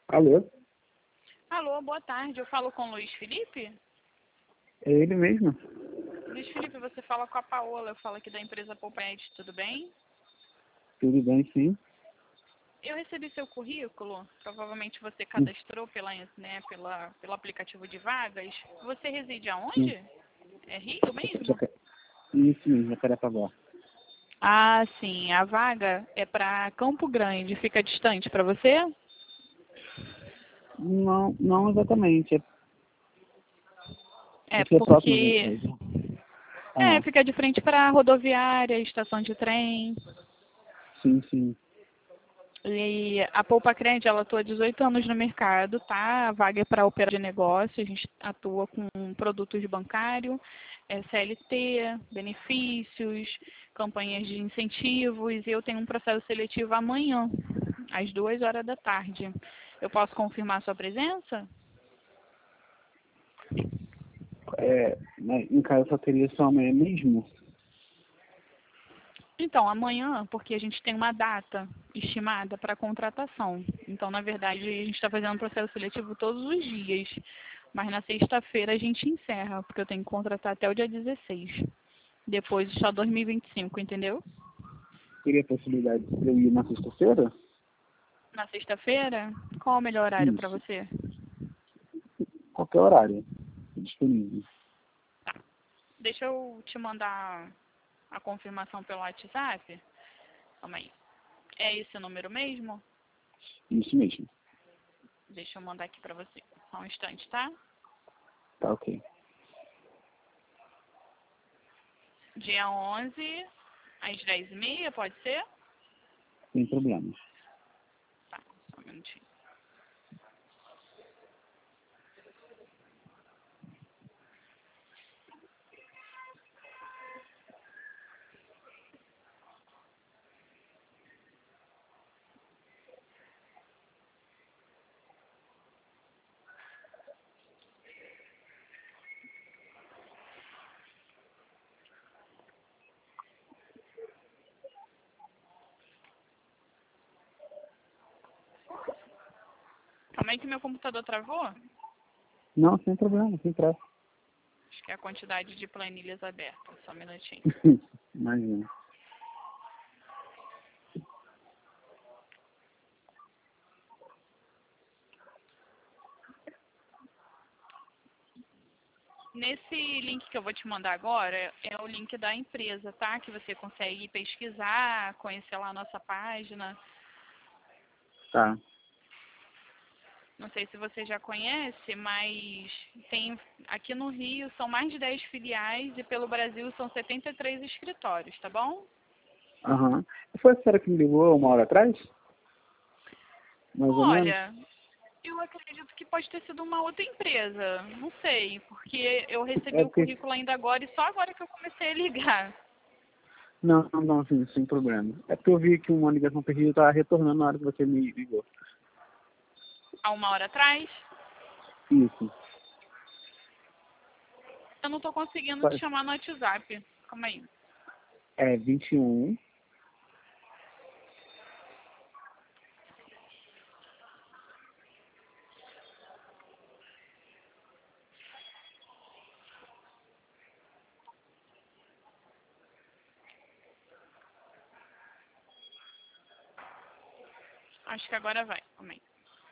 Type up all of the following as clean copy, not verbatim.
Alô? Alô, boa tarde. Eu falo com o Luiz Felipe? É ele mesmo? Luiz Felipe, você fala com a Paola. Eu falo aqui da empresa Pouped, tudo bem? Tudo bem, sim. Eu recebi seu currículo. Provavelmente você Sim, cadastrou pelo aplicativo de vagas. Você reside sim. aonde? É Rio mesmo? Isso mesmo, Jacarepaguá. Ah, sim. A vaga é para Campo Grande. Fica distante para você? Não, não exatamente. É Aqui é próximo da porque... empresa. Ah, fica de frente para a rodoviária, estação de trem. sim, sim. E a Poupa Crente, ela atua há 18 anos no mercado, tá? A vaga é para operar de negócio, a gente atua com produtos bancários, CLT, benefícios, campanhas de incentivos, e eu tenho um processo seletivo amanhã, às 2 horas da tarde. Eu posso confirmar sua presença? Mas em casa só teria só amanhã mesmo? Então, amanhã, porque a gente tem uma data estimada para contratação. Então, na verdade, a gente está fazendo um processo seletivo todos os dias. Mas na sexta-feira a gente encerra, porque eu tenho que contratar até o dia 16. Depois só 2025, entendeu? Teria possibilidade de eu ir na sexta-feira? Na sexta-feira, qual o melhor horário para Isso. você? Qualquer horário disponível. Tá. Deixa eu te mandar a confirmação pelo WhatsApp. Calma aí. É esse o número mesmo? Isso mesmo. Deixa eu mandar aqui para você. Só um instante, tá? Tá ok. Dia 11, às 10h30, pode ser? Sem problema. Tá, só um minutinho. Calma aí que meu computador travou. Não, sem problema, sem pressa. Acho que é a quantidade de planilhas abertas. Só um minutinho. Imagina. Nesse link que eu vou te mandar agora, é o link da empresa, tá? Que você consegue pesquisar, conhecer lá a nossa página. Tá. Não sei se você já conhece, mas tem aqui no Rio são mais de 10 filiais e pelo Brasil são 73 escritórios, tá bom? Aham. Foi a senhora que me ligou 1 hora atrás? Mais ou menos? Olha, eu acredito que pode ter sido uma outra empresa. Não sei, porque eu recebi É o porque currículo ainda agora e só agora que eu comecei a ligar. não, não, não, sim, sem problema. É porque eu vi que uma ligação perdida estava retornando na hora que você me ligou. Há 1 hora atrás, Isso. eu não estou conseguindo te Faz- chamar no WhatsApp. Calma aí. É 21. Acho que agora vai. Calma aí.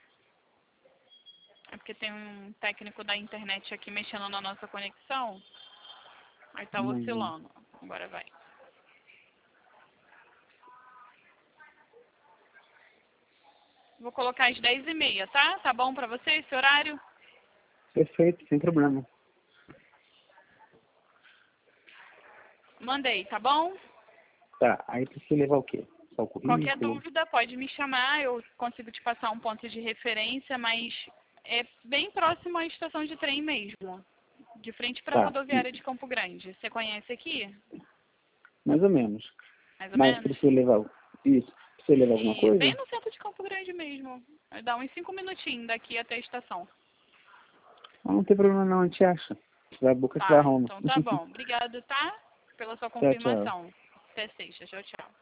É porque tem um técnico da internet aqui mexendo na nossa conexão. Aí tá Imagina. oscilando. Agora vai. Vou colocar às 10h30, tá? Tá bom pra você esse horário? Perfeito, sem problema. Mandei, tá bom? Tá, aí precisa levar o quê? Só o Qualquer currículo? dúvida pode me chamar, eu consigo te passar um ponto de referência, mas é bem próximo à estação de trem mesmo, de frente para a Tá, rodoviária de Campo Grande. Você conhece aqui? mais ou menos. Mais ou Mas menos? precisa levar isso. Precisa levar alguma E bem coisa? no centro de Campo Grande mesmo. Vai dar uns 5 minutinhos daqui até a estação. Ah, não tem problema não, a gente acha. Vai boca que vai Tá, arruma. então tá bom. Obrigada, tá? Pela sua Tchau, tchau. confirmação. Até sexta. Tchau, tchau.